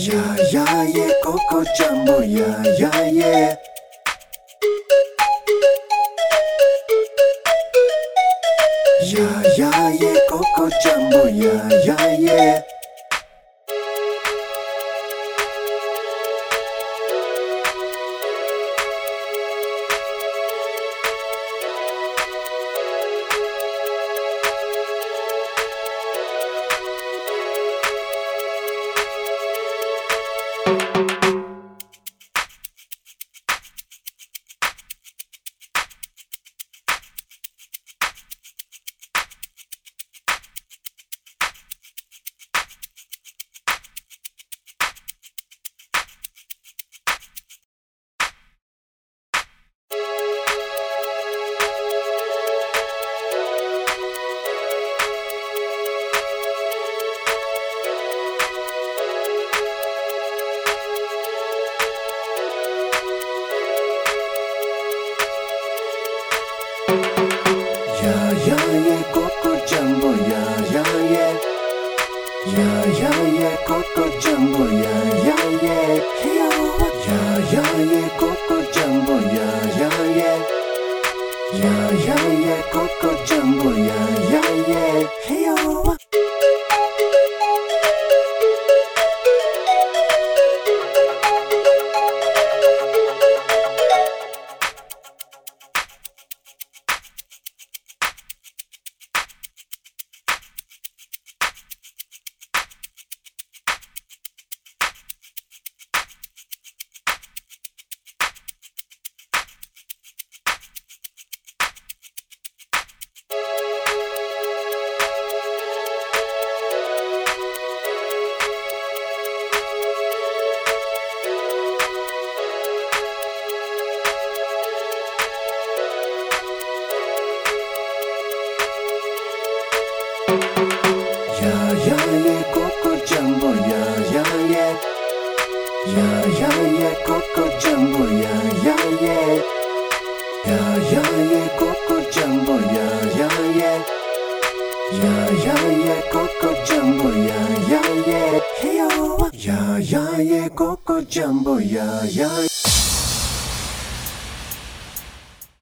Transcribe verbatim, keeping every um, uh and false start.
Yeah, yeah, yeah, Coco Jumbo, yeah, yeah, yeah. Yeah, yeah, yeah, Coco Jumbo, yeah, yeah, yeah. Yeah, yeah, yeah, Coco Jumbo, yeah, yeah, yeah. Yeah, yeah, yeah, Coco Jumbo, yeah, yeah, yeah. Hey, oh, yeah, yeah, yeah, Coco Jumbo, yeah, yeah, yeah. Yeah, yeah, yeah, Coco Jumbo, yeah, yeah, yeah. Hey, oh. Yeah, yeah, yeah, Coco Jumbo, yeah, yeah, yeah. Yeah, yeah, yeah, Coco Jumbo, yeah, yeah, yeah. Yeah, yeah, yeah, Coco Jumbo, yeah, yeah, yeah. Yeah, yeah, yeah, Coco Jumbo, yeah, yeah, yeah. Hey, oh. Yeah, yeah, yeah, Coco Jumbo, yeah, yeah.